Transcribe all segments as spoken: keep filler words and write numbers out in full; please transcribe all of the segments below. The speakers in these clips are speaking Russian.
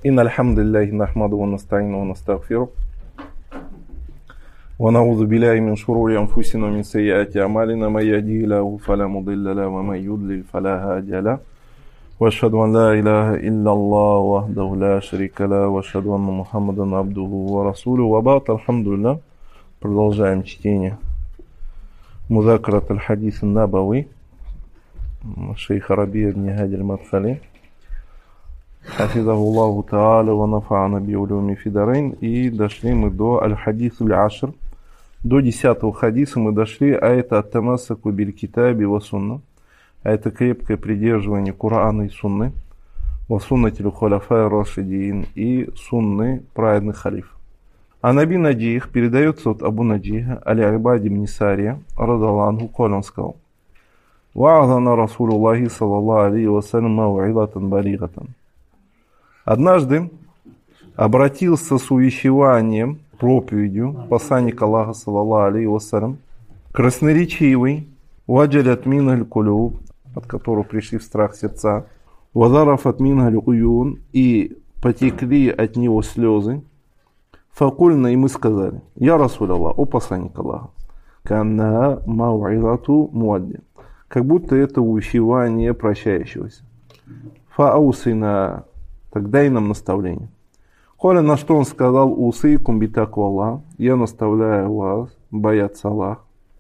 إن الحمد لله نحمده ونستعينه ونستغفره ونعوذ بالله من شرور أنفسنا ومن سيئات أعمالنا من يهده الله فلا مضل له ومن يضلل فلا هادي له وأشهد أن لا إله إلا الله وحده لا شريك له وأشهد أن محمدا عبده ورسوله وبعد. Алхамдулилlah, продолжаем чтение مذاكرة الحديث النبوي شيخ ربيع بن هادي المدخلي حفظه الله تعالى ونفعنا بعلومه في دارين. И дошли мы до аль-хадис аль-ашр. До десятого хадиса мы дошли, а это ат-тамассаку биль-китаби ва сунна. А это крепкое придерживание Корана и Сунны, ва суннатиль хуляфа ар-рашидин, и сунны праведных халиф. А Наби Наджих передается от Абу Наджиха, аль-Ибад ибн Сария, радаллаху анху, коль он сказал: «Ва'азана Расулуллахи саллаллаху алейхи ва саллям мау'изатан балигатан». Однажды обратился с увещеванием, проповедью посланник Аллаха саллаллаху алейхи ва саллям, красноречивый, ваджалят миналь кулюб, от которого пришли в страх сердца, вазарафат миналь уюн, и потекли от него слезы. Факульна, и мы сказали: «Я Расуль Аллах, о посланник Аллаха, канна мау'изату муадди», как будто это увещевание прощающегося. Фаусина, тогда и нам наставление. Холя, на что он сказал: «Усейкум битаку Аллах», я наставляю вас бояться Аллаха.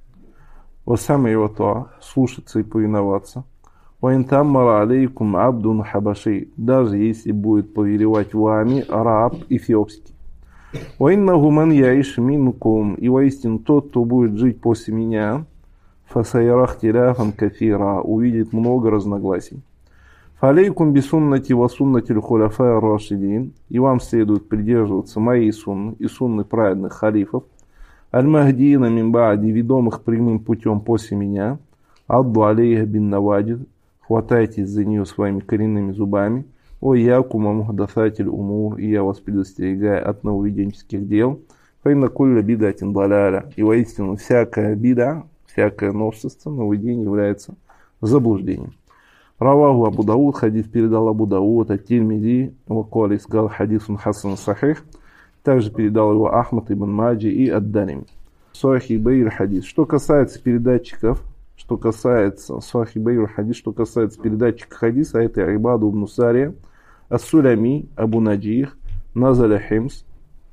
Васами его то, слушаться и повиноваться. Ваинтаммара алейкум абдун хабаши, даже если будет повелевать вами раб эфиопский. Ваиннаху ман яиш минкум, и воистину тот, кто будет жить после меня, фасайрах тиляфан кафира, увидит много разногласий. Фалейкум бисуннати ва суннатиль хуляфа ар-рашидин, и вам следует придерживаться моей сунны и сунны праведных халифов, аль-махдиина мин ба'ди, ведомых прямым путем после меня, адду алейха бин навадид, хватайтесь за нее своими коренными зубами, о якума мухдасатиль умур, и я вас предостерегаю от нововведенческих дел, фаинна кулля бидатин даляля, и воистину всякая бида, всякое новшество, нововведение является заблуждением. Раваху Абу Дауд, хадис передал Абу Дауд, ат-Тирмизи, вакуали сказал хадисун хасан сахих, также передал его Ахмад ибн Маджи и ад-Дарими. Сахибейр хадис. Что касается передатчиков, что касается Сахибейр хадис, что касается передатчика хадиса, это Ибаду ибн Сария, ас-Сулями, Абу Наджих, назаля Химс,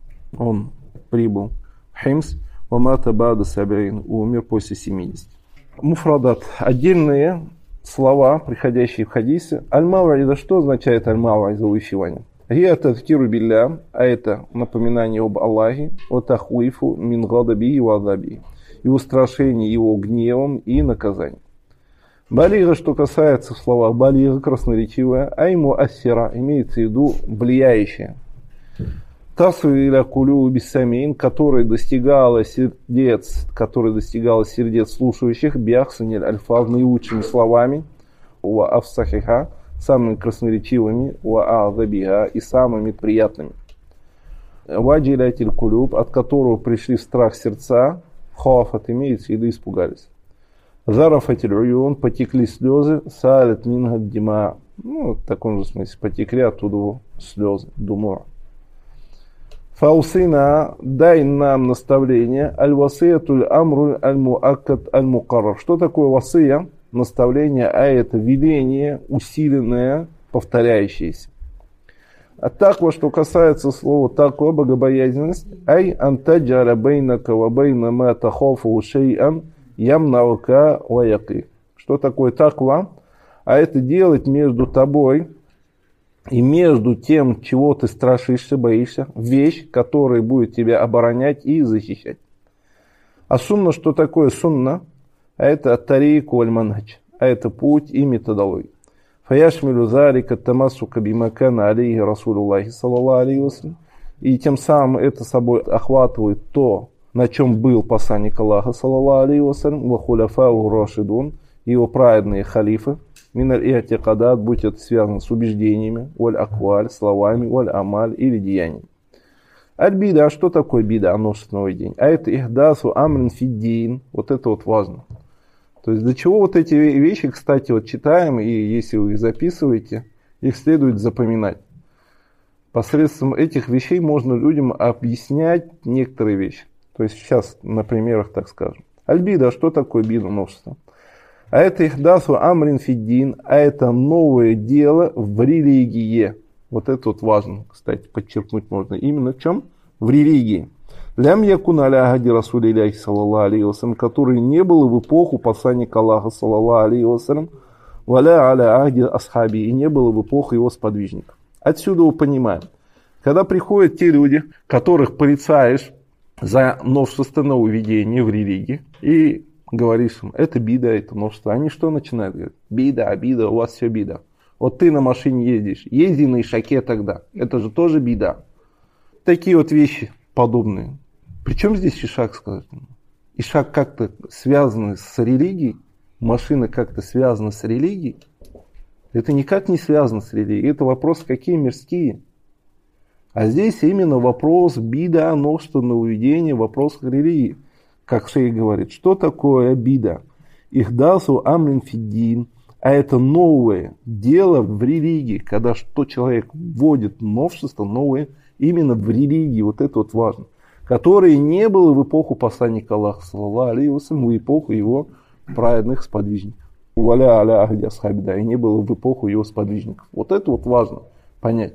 он прибыл в Химс, вамата бада сабрин, умер после семидесяти. Муфрадат. Отдельные слова, приходящие в хадисе. Аль-Мау'иза, что означает аль-Мау'иза, увещевание? Гия тазкиру билля, а это напоминание об Аллахе, о тахуифу мин гадаби и вадаби, и устрашение его гневом и наказанием. Балига, что касается слова балига, красноречивая, а ему ассира, имеется в виду влияющее. Тасу иля кулю биссамин, который достигала сердец, который достигала сердец слушающих, биахсаниль альфаз, наилучшими словами, ва афсахиха, самыми красноречивыми, ва а'забиха, и самыми приятными. Ваджилятиль кулюб, от которого пришли в страх сердца, хафат, имеется в виду испугались. Зарафатиль уюн, потекли слезы, салят мингад дима, ну, в таком же смысле, потекли оттуда слезы, думора. Фаусина, дай нам наставление, аль-васиятуль амруль аль-муаккад аль-мукаррар. Что такое васия? Наставление, а это веление, усиленное, повторяющееся. А таква, что касается слова таква, богобоязненность, ай антаджара бейнака ва бейна ма тахафу шей'ан ямнаука ва яки. Что такое таква? А это делать между тобой и между тем, чего ты страшишься, боишься, вещь, которая будет тебя оборонять и защищать. А сунна, что такое сунна? А это ат-тарик валь-манхадж, а это путь и методология. Фаяшмилю зарика тамассука бимакана алейхи Расулуллахи саллаллаху алейхи ва саллям. И тем самым это собой охватывает то, на чем был посланник Аллаха саллаллаху алейхи ва саллям, ва хуляфау рашидун, его праведные халифы, миналь и'тикадат, будь это связано с убеждениями, валь акваль, словами, валь амаль или деяниями. Аль-бида, что такое бида, множественный день? А это ихдасу амрин фиддин, вот это вот важно. То есть для чего вот эти вещи, кстати, вот читаем, и если вы их записываете, их следует запоминать. Посредством этих вещей можно людям объяснять некоторые вещи. То есть сейчас на примерах так скажем. Аль-бида, что такое бида, новшество? А это ихдасу амрин фиддин, а это новое дело в религии. Вот это вот важно, кстати, подчеркнуть можно. Именно в чем? В религии. Лям якун аля агади расулиляхи саллаллаху алейхи вассалям, который не было в эпоху посланника Аллаха саллаллаху алейхи вассалям, валя аля агади асхаби, и не было в эпоху его сподвижников. Отсюда мы понимаем, когда приходят те люди, которых порицаешь за новшество нововведение в религии, и говоришь им, это бида, это новшество, они что начинают говорить? Бида, бида, у вас все бида. Вот ты на машине ездишь, езди на ишаке тогда, это же тоже бида. Такие вот вещи подобные. Причем здесь ишак, сказать? Ишак как-то связан с религией, машина как-то связана с религией. Это никак не связано с религией. Это вопросы какие мирские. А здесь именно вопрос бида, новшество, нововведение, вопрос религии. Как шейх говорит, что такое бида? Ихдасу амрин фиддин. А это новое дело в религии. Когда что человек вводит новшество, новое именно в религии. Вот это вот важно. Которое не было в эпоху посланника Аллаха, саллаллаху алейхи вассалям, в эпоху его праведных сподвижников. Валя аля ахди асхаби, да, и не было в эпоху его сподвижников. Вот это вот важно понять.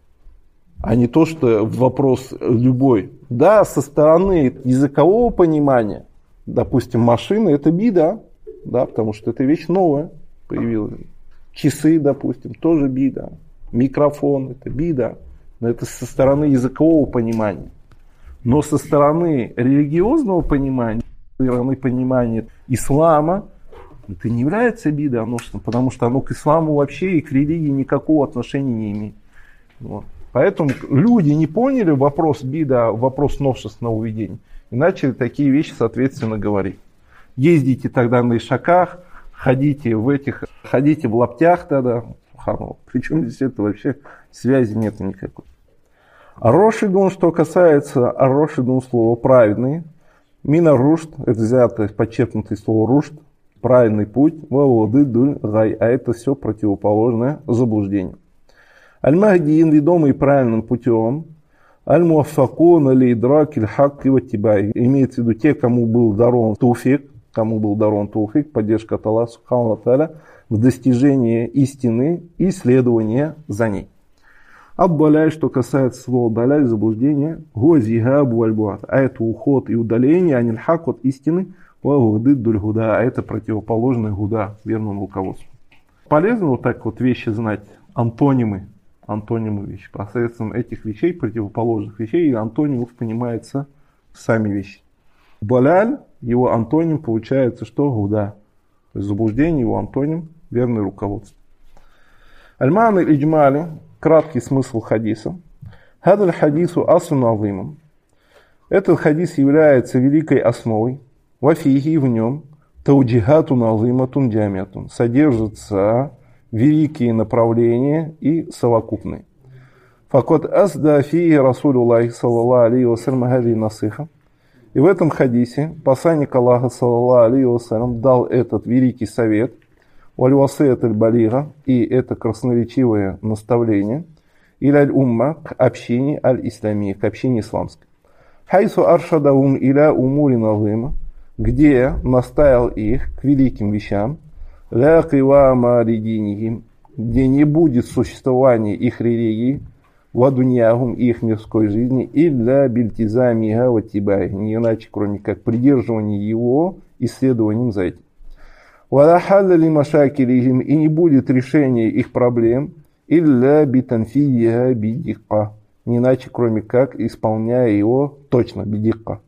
А не то, что вопрос любой. Да, со стороны языкового понимания, допустим, машина это бида, да, потому что это вещь новая появилась. Часы, допустим, тоже бида. Микрофон это бида. Но это со стороны языкового понимания. Но со стороны религиозного понимания, со стороны понимания ислама, это не является бида, потому что оно к исламу вообще и к религии никакого отношения не имеет. Вот. Поэтому люди не поняли вопрос бида, вопрос новшеств, нововведений, и начали такие вещи, соответственно, говорить. Ездите тогда на ишаках, ходите в этих, ходите в лаптях тогда. Причем здесь это вообще связи нет никакой. Ар-Рошидун, что касается Ар-Рошидун слова праведный, мина рушд, это взято, подчеркнутое слово рушд, правильный путь, ваводыдуль гай, а это все противоположное заблуждение. Аль-Махдиин, ведомый правильным путем, аль-Муаффакун, аль-Идрак, аль-Хак, ваттибай, имеется в виду те, кому был дарован тауфик, кому был дарован тауфик, поддержка от Аллаха субхану ва тааля в достижении истины и следования за ней. Аббаляй, что касается слова даляль, заблуждение, гуазихабу альбуат, а это уход и удаление, анильхак от истины, вагудыддуль гуда, а это противоположное гуда, верному руководству. Полезно вот так вот вещи знать, антонимы, антонимы вещи. Посредством этих вещей, противоположных вещей, и антонимов понимается сами вещи. Баляль, его антоним получается что? Гуда. То есть заблуждение, его антоним, верное руководство. Аль-Ман аль-Иджмали, краткий смысл хадиса. Хадаль хадису аслун азимом. Этот хадис является великой основой. Вафихи, в нем тауджихатун азиматун джамиатун. Содержатся великие направления и совокупные. Факот асда фии расулюллахи саллаллаху алейхи вассалям хади насиха. И в этом хадисе посланник Аллаха саллаллаху алейхи вассалям дал этот великий совет, валь-васият аль-балига, и это красноречивое наставление, или аль-умма, к общине аль-исламии, к общине исламской. Хайсу аршадаум иля умури назима, где наставил их к великим вещам, ля кивама ридинихим, где не будет существования их религии, вадуньягум, их мирской жизни, илля бильтизамига ватибай, не иначе, кроме как придерживания его исследованием за этим. Валахалля ли машакилихим, и не будет решения их проблем, илля битанфия бидикка, не иначе, кроме как исполняя его точно, бидикка.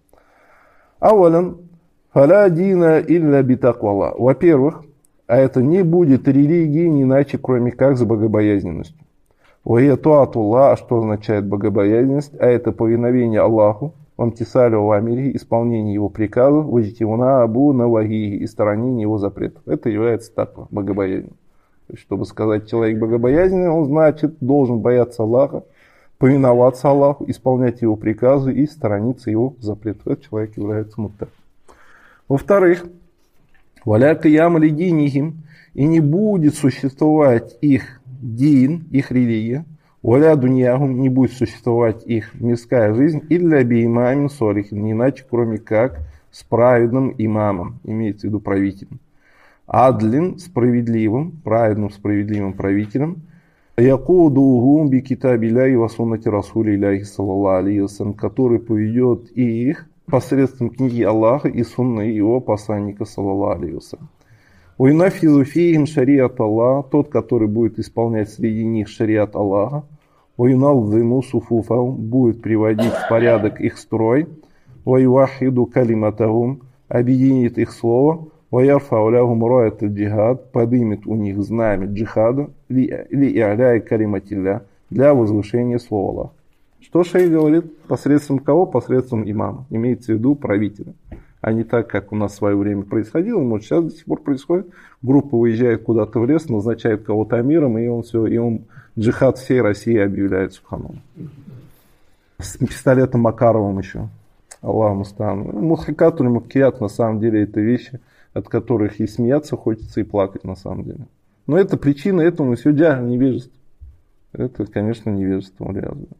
Авалан, фаля дина илля битаквала. Во-первых, а это не будет религии, не иначе, кроме как с богобоязненностью. Ваятуатулла, что означает богобоязненность, а это повиновение Аллаху, вамтисалю вамири, исполнение его приказов, ваджтивуна абу навахи, и сторонение его запретов. Это является таква, богобоязненным. То есть, чтобы сказать, человек богобоязненный, он значит, должен бояться Аллаха, повиноваться Аллаху, исполнять его приказы и сторониться его запретов. Этот человек является муттак. Во-вторых, валя киям лидинихим, и не будет существовать их дин, их религия, «Валя дуньяхум» не будет существовать их мирская жизнь «илля би имамин солихин», не иначе, кроме как с праведным имамом, имеется в виду правителем. «Адлин» справедливым, праведным справедливым правителем. «Якудухум би китабилляхи ва суннати расулиллахи саллаллаху алейхи вассалям», который поведет их посредством книги Аллаха и сунны его посланника саллаллаху алейхи вассалям. «Уйнафизу фихим шариат Аллах», тот, который будет исполнять среди них шариат Аллаха. «Уйналзиму суфуфахум», будет приводить в порядок их строй. «Уайвахиду калиматахум», объединит их слово. «Ваярфау лягум раят джихад», подымет у них знамя джихада, ли и'ляй калиматилля, для возвышения слова Аллаха. Что шейх говорит? Посредством кого? Посредством имама. Имеется в виду правителя. А не так, как у нас в свое время происходило. Может, сейчас до сих пор происходит. Группа выезжает куда-то в лес, назначает кого-то амиром, и он все, и он джихад всей России объявляет, субханаллах. С пистолетом Макаровым еще. Аллаху мустаан. Мухакатуль муккият, на самом деле, это вещи, от которых и смеяться хочется, и плакать на самом деле. Но это причина этому все джахл, невежество. Это, конечно, невежество.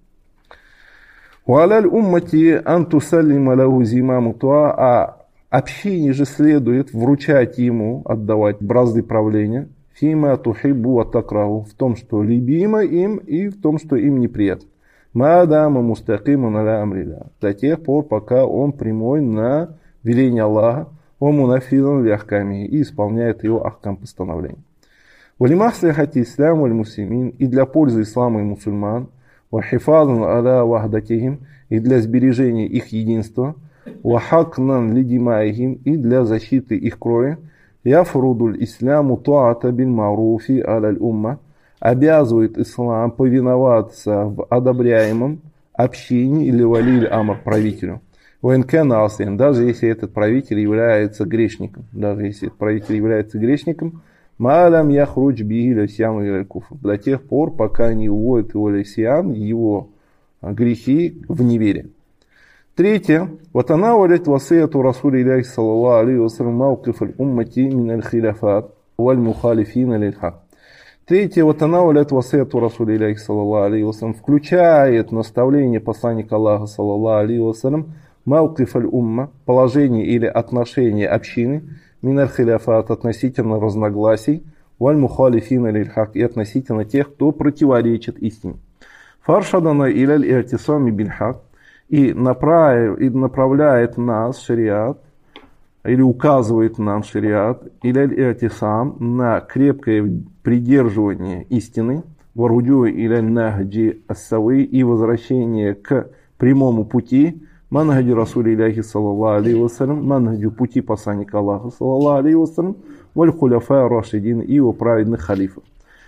«Уаляль уммати антусаллима лаху зимаму туа», а общине же следует вручать ему, отдавать бразды правления, фима тухиббу ва такраху, в том, что любимо им, и в том, что им неприятно. Мадама мустакимун аля амрилля, до тех пор, пока он прямой на веление Аллаха, он мунафидан ли ахками, и исполняет его ахкам постановления. «Валимахслихати ислам валь муслимин», и для пользы ислама и мусульман, «вахифадан аля вахдатихим», и для сбережения их единства, «вахакнан лидимаихим», и для защиты их крови, «яфрудуль исламу туата бин маруфи аляль умма», обязывает ислам повиноваться в одобряемом общине или валиль амар, правителю. «Ваенкена асин», даже если этот правитель является грешником, даже если этот правитель является грешником, «Малям яхруч биги ласьян и куфр», до тех пор, пока не уводит его ласьян, его грехи в неверие. Третье. «Ватанавалят васияту расулиллахи саллаллаху алейхи вассалям мауқиф аль-уммати мин аль-хиляфат валь мухалифина лиль-хак». Третье. «Ватанавалят васияту расулиллахи саллаллаху алейхи вассалям», включает наставление посланника Аллаха саллаллаху алейхи вассалям мауқиф аль-умма, положение или отношение общины, минар хиляфат, относительно разногласий, валь мухалифина лиль-хак, и относительно тех, кто противоречит истине. Фаршадана иляль и'тисами биль-хак, и направляет нас шариат, или указывает нам шариат, иляль и'тисам, на крепкое придерживание истины, варуджу иляль нахджи ас-савы, и возвращение к прямому пути, манхаджи расулиллахи саллаллаху алейхи вассалям, манхаджи пути посланника Аллаха саллаллаху алейхи вассалям, валь хуляфа рашидин, и его праведных халифов.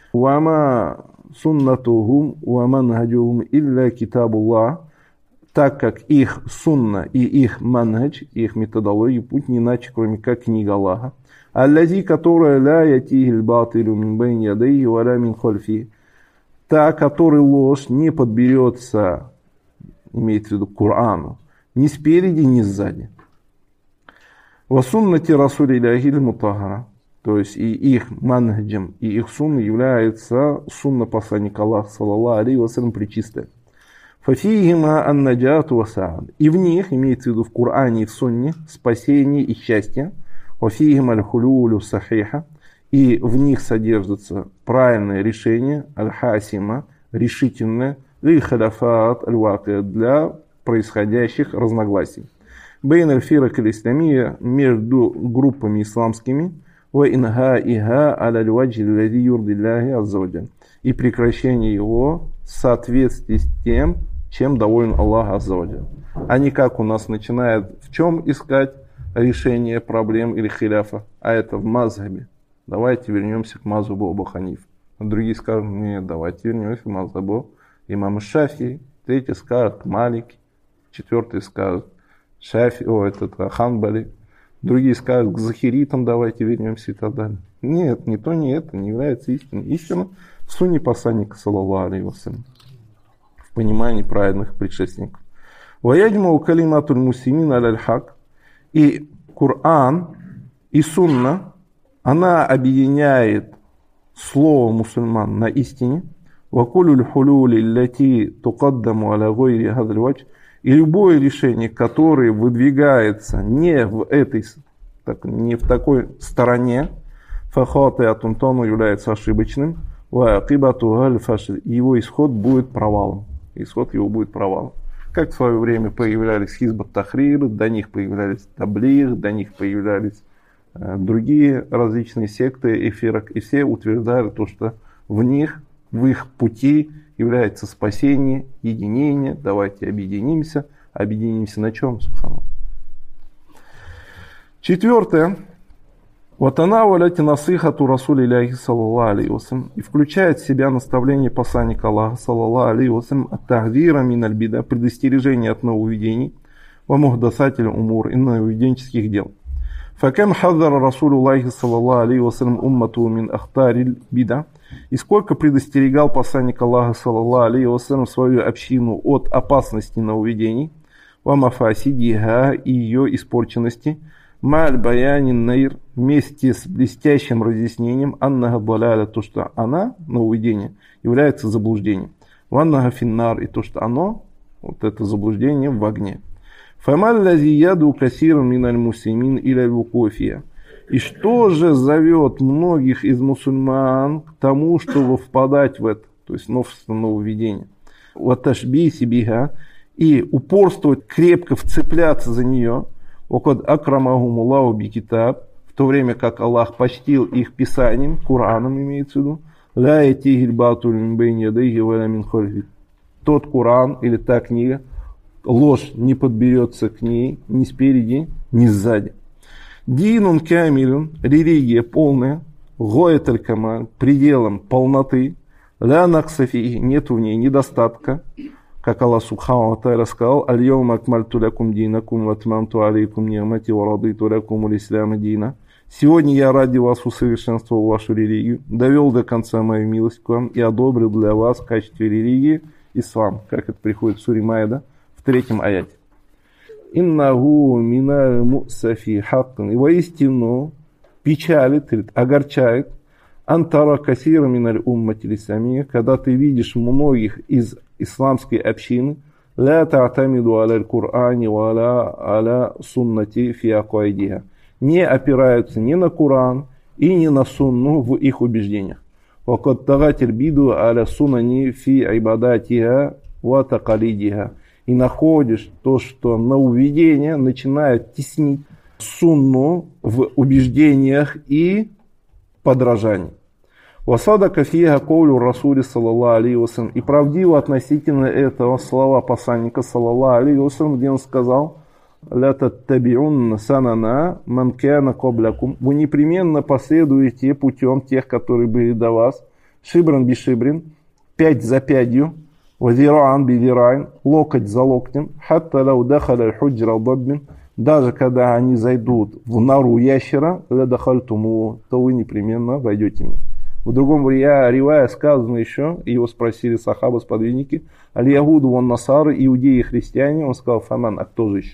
Вама суннатухум ва манхаджухум илля китабуллах, так как их сунна и их манхадж, их методология, путь не иначе, кроме как книга Аллаха. Аллази, которая ля ятихиль батилю мин байн ядайхи ва ля мин хальфи, та, которой ложь не подберется, имеется в виду Корану, ни спереди, ни сзади. Ва суннати расулиллахи аль-мутаххара, то есть и их манхаджем, и их сунна является сунна посланника Аллаха саллаллаху алейхи вассалям пречистая. Фафихима ан-наджату ва саад, и в них, имеется в виду в Коране и в сунне, спасение и счастье. Фафихима аль-хулюлю сахиха, и в них содержится правильное решение, аль-хасима, решительное, лиль-халяфат аль-вакия, для происходящих разногласий. Бейн аль-фирак аль-исламия, между группами исламскими, ва инха-иха аль-ваджи аллади юрдиллахи азза ва джаль, и прекращение его в соответствии с тем, чем доволен Аллах азза ва джаль. А не как у нас начинают в чем искать решение проблем или хиляфа, а это в мазхабе. Давайте вернемся к мазхабу Абу Ханифа. А другие скажут, нет, давайте вернемся к мазхабу имама Шафии. Третий скажет к Малике. Четвертый скажет Шафи, о, этот Ханбали. Другие скажут к Захиритам, давайте вернемся и так далее. Нет, ни то, ни это не является истиной. Истина в сунне посланника саллаллаху алейхи вассалям, в понимании праведных предшественников. Ваяджмау калиматуль муслимин аляль хак, и Коран и сунна, она объединяет слово мусульман на истине. وَكُلُّ الْحُلُولِ الَّتِي تُقَدَّمُ عَلَى غَيْرِ هَذَا الْوَجْهِ. И любое решение, которое выдвигается не в этой, так, не в такой стороне, фахатиатун, то оно является ошибочным, ваакибатуха аль-фашл, его исход будет провалом. Исход его будет провалом. Как в свое время появлялись Хизбат Тахрир, до них появлялись Таблигh, до них появлялись э, другие различные секты, эфирок, и все утверждали то, что в них, в их пути является спасение, единение. Давайте объединимся. Объединимся на чем? Субханаллах. Четвертое. Ватанаваляти насихату Расули Иляхи саллаллаху алейхи вассалям, и включает в себя наставление посланника Аллаха саллаллаху алейхи вассалям ат-тахзира мин аль-бида, предостережение от нововведений, ва мухдасатиль умур, и нововведенческих дел. Факам хазара Расулуллахи саллаллаху алейхи вассалям уммату мин ахтариль бида, и сколько предостерегал посланник Аллаха саллаллаху алейхи вассалям свою общину от опасности нововведений, ва мафасидиха, и ее испорченности, Маль баянин наир, вместе с блестящим разъяснением, аннага баляля, то, что она, нововведение, является заблуждением. Ваннага финнар, и то, что оно, вот это заблуждение, в огне. Фамаль лази яду касиран миналь муслимин иля вукофия. И что же зовет многих из мусульман к тому, чтобы впадать в это, то есть новшество, нововведение. Ваташби сибиха, и упорствовать, крепко вцепляться за нее. Окад акрамахумуллаху бикитаб, в то время как Аллах почтил их писанием, Кораном имеется в виду, ла ятихиль батуль мин байни ядайхи валя мин хальфи. Тот Коран или та книга, ложь не подберется к ней ни спереди, ни сзади. Динун камилун, религия полная, гоят аль-камаль, пределом полноты, ла наксафи, нет в ней недостатка. Как Аллах Субхану ва Тааля сказал: «Аль-йаума акмальту лякум динакум ва атмамту алейкум ни'мати ва радиту лякум аль-исляма дина». Сегодня я ради вас усовершенствовал вашу религию, довел до конца мою милость к вам и одобрил для вас в качестве религии ислам, как это приходит в суре Маида в третьем аяте. «Иннаху миналь мусафи хаккан». И воистину печалит, огорчает, антара касира миналь уммати лисамия, когда ты видишь многих из исламской общины, ла та'тамиду аля аль-Кур'ани ва аля аля суннати фи акуайдиха, не опираются ни на Кур'ан и ни на сунну в их убеждениях. Ва кад тагатир биду аля сунани фи айбадатиха ва такалидиха, и находишь то, что нововведение начинает теснить сунну в убеждениях и подражании. Васадака фиха коулю Расули саллаллаху алейхи вассалям, и правдиво относительно этого слова посланника саллаллаху алейхи вассалям, где он сказал: ля таттабиунна санана ман кана каблякум, вы непременно последуете путем тех, которые были до вас, шибран би шибрин, пять за пятью, вазираан би зираин, локоть за локтем, хатта лау дахаля аль-худжра даббин, даже когда они зайдут в нору ящера, ля дахальтуму, то вы непременно войдете в них. В другом ривае сказано еще, его спросили сахабы, сподвижники, аль-ягуду вон насары, иудеи и христиане, он сказал: фаман, а кто же еще?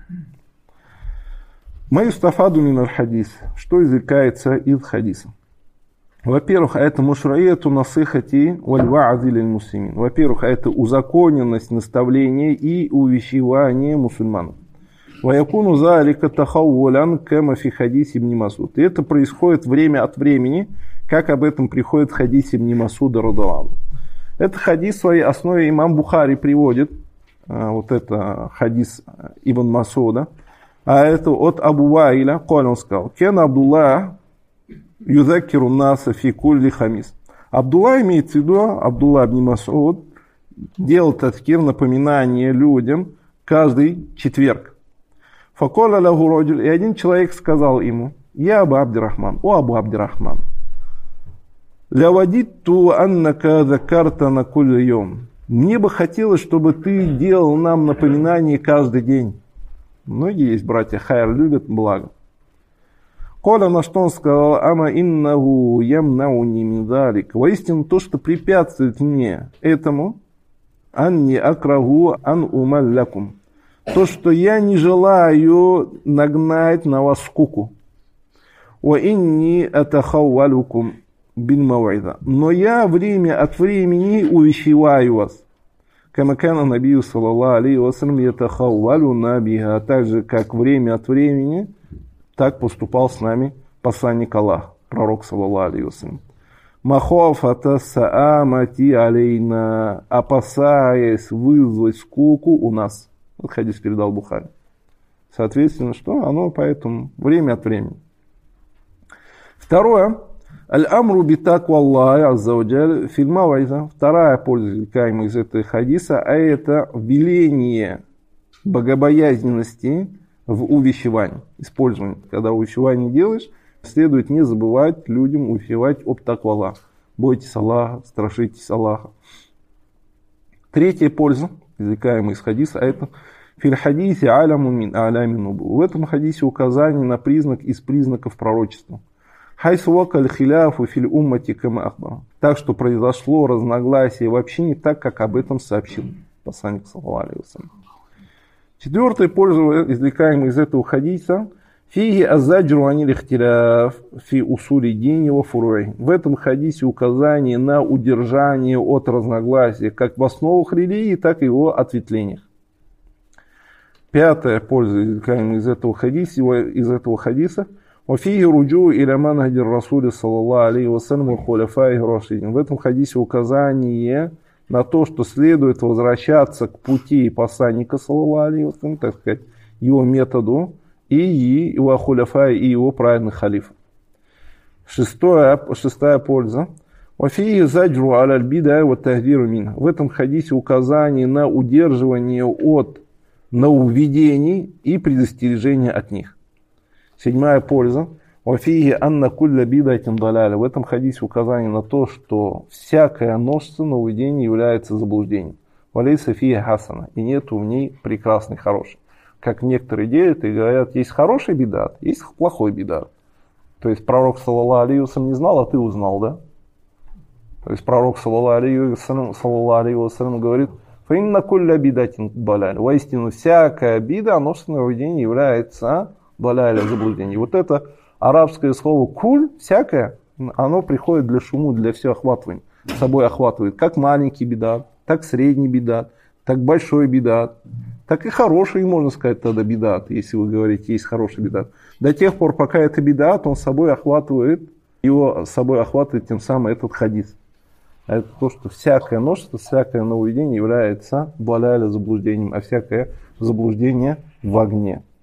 Маюстафаду мин аль-хадис, что извлекается из хадиса? Во-первых, это мушраияту насыхати валь-ва'ази лиль-муслимин. Во-первых, это узаконенность наставления и увещевания мусульман. Ваякуну залика тахаулян кама фи хадиси ибн Масуд. И это происходит время от времени, как об этом приходит в хадисе ибн Масуда радаллаху. Это хадис в своей основе имам Бухари приводит, вот это хадис ибн Масуда, а это от Абу Ваиля, коль он сказал: «Кен Абдуллах юзакиру наса фи кулли хамис». Абдулла имеется в виду, Абдулла ибн Масуд делал тазкир, напоминание людям каждый четверг. Факоля лаху раджуль, и один человек сказал ему: «Я Абу Абдирахман, о Абу Абдирахман, лявадитту аннака закартана кулли йом». Мне бы хотелось, чтобы ты делал нам напоминание каждый день. Многие есть братья хайр, любят благо. Коля, на что он сказал: «Ама иннаху ямнауни мин залик». Воистину, то, что препятствует мне этому, анни акрагу ан умаллякум, то, что я не желаю нагнать на вас скуку. Ва инни атахаввалукум, биль-мавайда. Но я время от времени увещеваю вас. Кама кана набию саллаллаху алейхи ва саллям ятахаввалу набиха. Так же, как время от времени, так поступал с нами посланник Аллаха, пророк саллаллаху алейхи ва саллям. Махофата саамати алейна, опасаясь вызвать скуку у нас. Вот хадис передал Бухари. Соответственно, что? Оно поэтому время от времени. Второе. Аль-амру битаква Аллахи азза ва джаль фил мавайза. Вторая польза, извлекаемая из этого хадиса, а это веление богобоязненности в увещевании, использовании. Когда увещевание делаешь, следует не забывать людям увещевать об таква Аллаха. Бойтесь Аллаха, страшитесь Аллаха. Третья польза, извлекаемая из хадиса, а это филь хадисе аляму мин алями нубу. В этом хадисе указание на признак из признаков пророчества. Хайсу вакаль хиляфу филь уммати кама ахбара. Так что произошло разногласие в общине, так как об этом сообщил посланник саллаллаху алейхи ва саллям. Четвертая польза, извлекаемая из этого хадиса, фиги азаджру анил ихтиляф фи усули дини ва фуруи. В этом хадисе указание на удержание от разногласия как в основах религии, так и его ответвлениях. Пятая польза, извлекаемая из этого хадиса, из этого хадиса, وفيه رجوع إلى منهج الرسول صلى الله عليه وسلم وخلفائه الراشدين. В этом хадисе указание на то, что следует возвращаться к пути посланника, саллаллаху алейхи ва саллям, так сказать, его методу, и его хуляфа, и его праведных халифов. Шестое, шестая польза. وفيه زجر على البدع والتحذير منها. В этом хадисе указание на удерживание от нововведений и предостережение от них. Седьмая польза. وفيه أن كل بدعة ضلالة. В этом хадисе указание на то, что всякое множество нововведений является заблуждением. وَلَيْسَ فِيهِ حَسَنَةٌ. И нету в ней прекрасной, хорошей. Как некоторые делят и говорят, есть хороший бидат, есть плохой бидат. То есть пророк саллаллаху алейхи ва саллям не знал, а ты узнал, да? То есть пророк саллаллаху алейхи ва саллям говорит, فَإِنَّ كُلَّ بِدَةٍ ضَلَالَةٌ. Воистину, всякая бида, множество нововведений является даляля, заблуждение. Вот это арабское слово куль, всякое, оно приходит для шуму, для всеохватывания. С собой охватывает как маленький бидат, так средний бидат, так большой бидат, так и хороший, можно сказать, тогда бидат, если вы говорите, есть хороший бидат. До тех пор, пока это бидат, он с собой охватывает, его с собой охватывает тем самым этот хадис. А это то, что всякое множество, всякое нововведение является даляля, заблуждением, а всякое заблуждение в огне.